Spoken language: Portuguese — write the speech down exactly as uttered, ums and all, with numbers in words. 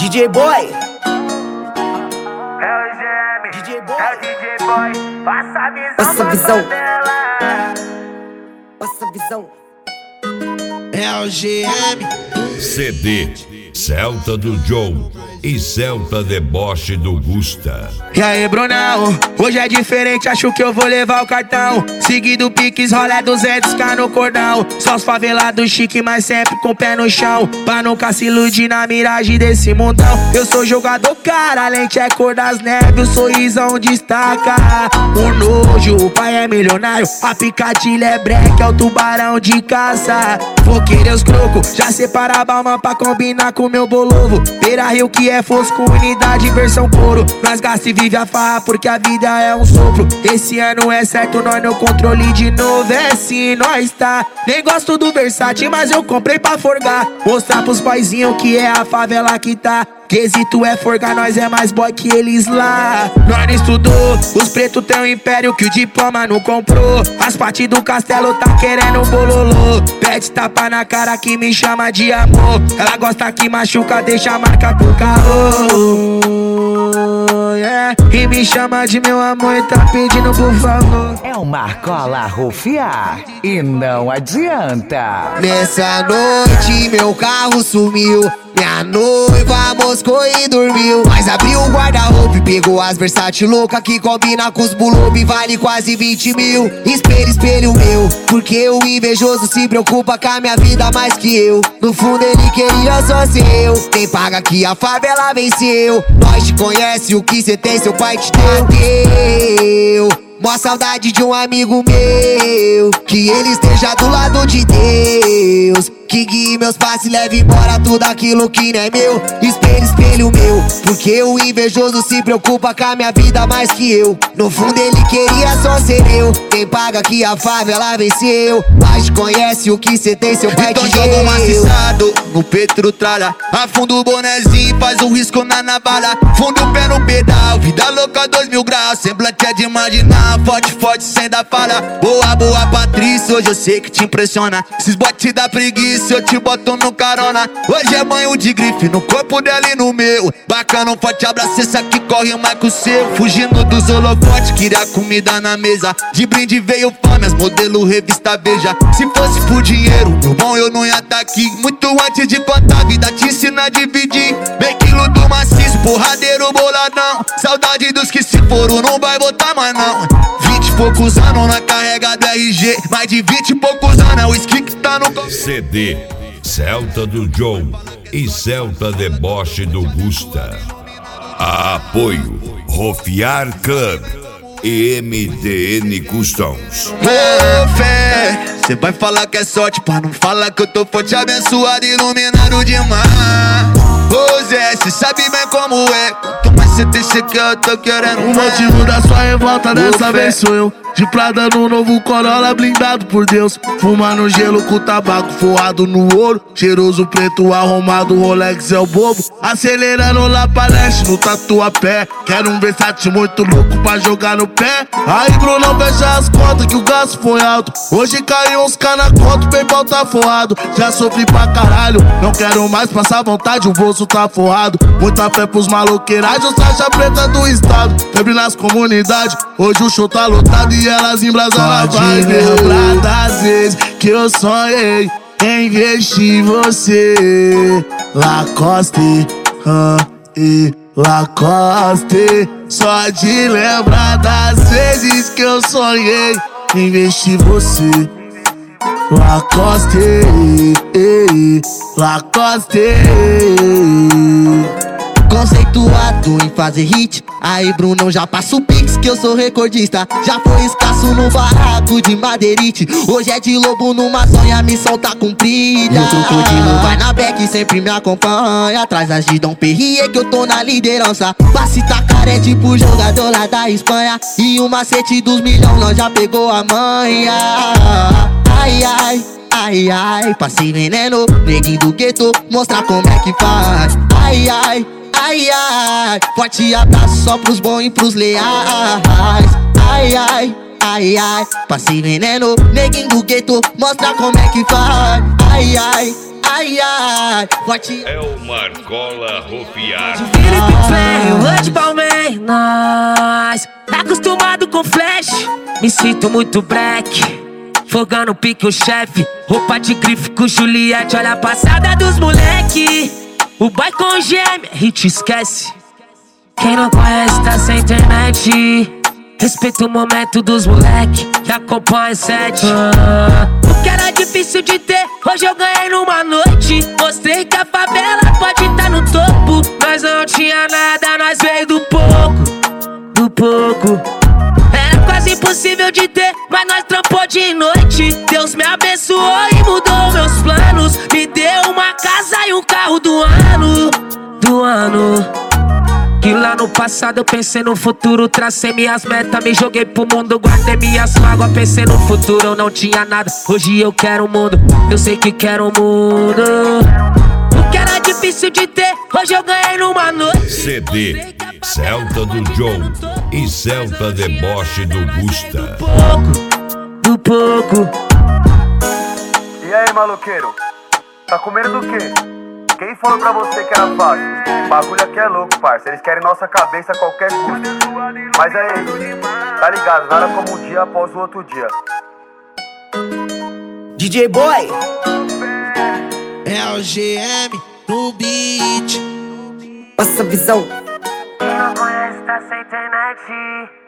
D J Boy. É o G M, D J Boy. é o D J Boy. Passa a visão, Passa a visão. dela. Passa a visão. É o G M. C D Celta do Joe e Celta Deboche do Gusta. E aí, Brunão, hoje é diferente, acho que eu vou levar o cartão. Seguindo Pix, rola duzentos k no cordão. Só os favelados chique, mas sempre com o pé no chão, pra nunca se iludir na miragem desse mundão. Eu sou jogador, cara, a lente é cor das neves, o sorrisão destaca. O nojo, o pai é milionário, a picadilha é breque, é o tubarão de caça. Vou querer os crocos, já separa a balma pra combinar com meu bolovo. Beira Rio que é fosco, unidade versão couro. Nós gasta e vive a farra porque a vida é um sopro. Esse ano é certo, nós no controle de novo, é sim, nós tá. Nem gosto do Versace, mas eu comprei pra forgar. Mostrar pros paizinhos que é a favela que tá. Quesito é forgar, nós é mais boy que eles lá. Nós não estudou, os pretos têm um império que o diploma não comprou. As partes do castelo tá querendo bololô. Pede tapa na cara que me chama de amor. Ela gosta que machuca, deixa a marca pro carro. Yeah. E me chama de meu amor e tá pedindo por favor. É o Marcola Rufiar e não adianta. Nessa noite meu carro sumiu, minha noiva moscou e dormiu. Mas abriu o guarda-roupa e pegou as Versace louca que combina com os bulob e vale quase vinte mil. Espelho, espelho meu, porque o invejoso se preocupa com a minha vida mais que eu. No fundo ele queria só ser eu. Quem paga que a favela venceu. Nós te conhece, o que cê tem seu pai te deu. Mó saudade de um amigo meu, que ele esteja do lado de Deus, que guie meus passos e leve embora tudo aquilo que não é meu. Espelho, espelho meu, porque o invejoso se preocupa com a minha vida mais que eu. No fundo ele queria só ser eu. Quem paga que a favela venceu. Mas conhece o que cê tem, seu pai então te deu. Então joga um maciçado no Petro tralha, afunda o bonezinho, faz um risco na navalha. Funda o pé no pedal, vida louca dois mil graus. Semblante é de imaginar, forte, forte, sem dar falha. Boa, boa Patrícia, hoje eu sei que te impressiona. Esses botes da preguiça eu te boto no carona. Hoje é banho de grife no corpo dela e no meu. Bacana, um forte abraço, esse aqui corre mais que o seu. Fugindo dos holofotes, queria comida na mesa. De brinde veio fome, as modelo revista Veja. Se fosse por dinheiro, meu bom, eu não ia tá aqui. Muito antes de contar, a vida te ensina a dividir. Bem quilo do maciço, porradeiro boladão. Saudade dos que se foram, não vai voltar mais não. Vinte e poucos anos na carrega do R G. Mais de vinte e poucos anos é o ski que tá no... C D Celta do Joe e Celta Deboche do Gusta. Apoio Rufiar Club e M D N Customs. Ô fé, cê vai falar que é sorte, pra não falar que eu tô forte, abençoado, iluminado demais. Ô Zé, cê sabe bem como é. Quanto mais cê tem, cê quer, eu tô querendo. O motivo da sua revolta dessa vez sou eu. De Prada no novo Corolla, blindado por Deus. Fumando gelo com tabaco forrado no ouro. Cheiroso preto arrumado, Rolex é o bobo. Acelerando lá pra leste no Tatuapé. Quero um Versace muito louco pra jogar no pé. Aí Bruno, fecha as contas que o gasto foi alto. Hoje caiu uns k na conta, o PayPal tá forrado. Já sofri pra caralho, não quero mais passar vontade, o bolso tá forrado. Muita fé pros maloqueiragens, os faixa preta do estado. Febre nas comunidades, hoje o show tá lotado e elas embrasam na vibe. Lembrar das vezes que eu sonhei em investir em você. Lacoste, ah, e Lacoste. Só de lembrar das vezes que eu sonhei em investir em você. Lacoste, eh, Lacoste. Conceituado em fazer hit. Aí Brunão, já passa o pix que eu sou recordista. Já foi escasso no barraco de madeirite. Hoje é de lobo numa sonha, a missão tá cumprida. E o crocodilo vai na back, sempre me acompanha. Atrás das de Dom Perrier que eu tô na liderança. Passe tacar é tipo jogador lá da Espanha. E o macete dos milhões nós já pegou a manha. Ai, ai, ai, ai. Passei veneno, neguinho do gueto, mostrar como é que faz. Ai, ai, ai, ai. Forte abraço só pros bons e pros leais. Ai, ai, ai, ai. Passei veneno, neguinho do gueto, mostra como é que faz. Ai, ai, ai, ai. vai, forte. É o Marcola Rufiar. Felipe Play, hoje Palmeiras, nós acostumado com flash, me sinto muito black. Fogando pique o chefe, roupa de grife com Juliette. Olha a passada dos moleque, o boy com gêmea, hit esquece. Quem não conhece tá sem internet. Respeita o momento dos moleque que acompanha sete. ah, O que era difícil de ter, hoje eu ganhei numa noite. Mostrei que a favela pode estar no topo. Nós não tinha nada, nós veio do pouco, do pouco. Era quase impossível de ter, mas nós trampou de noite. Deus me abençoou e mudou meus planos. Me deu uma casa e um carro do ano, do ano. Que lá no passado eu pensei no futuro, tracei minhas metas, me joguei pro mundo, guardei minhas mágoas, pensei no futuro, eu não tinha nada. Hoje eu quero o mundo, eu sei que quero o mundo. O que era difícil de ter, hoje eu ganhei numa noite. C D Celta do Joe e Celta Deboche do Gusta. Do pouco, do pouco. E aí, maloqueiro? Tá com medo do quê? Quem falou pra você que era fácil? O bagulho aqui é louco, parça. Eles querem nossa cabeça a qualquer custo. Mas é isso, tá ligado? Nada como um dia após o outro dia. D J Boy, É o G M no beat. passa a visão. Quem não conhece tá sem internet.